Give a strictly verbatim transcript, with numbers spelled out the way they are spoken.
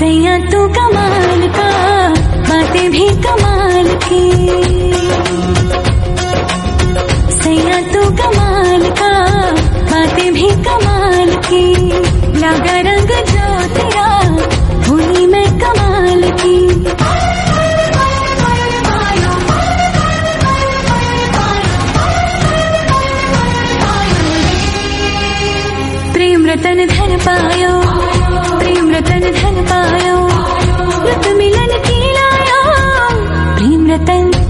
सैया तू कमाल का, बातें भी कमाल की। सैया तू कमाल का, बातें भी कमाल की। लगा रंग जो तेरा, हुई मैं कमाल की। प्रेम रतन धन पायो, प्रेम रतन धन पायो, रत मिलन की लायो, प्रेम रतन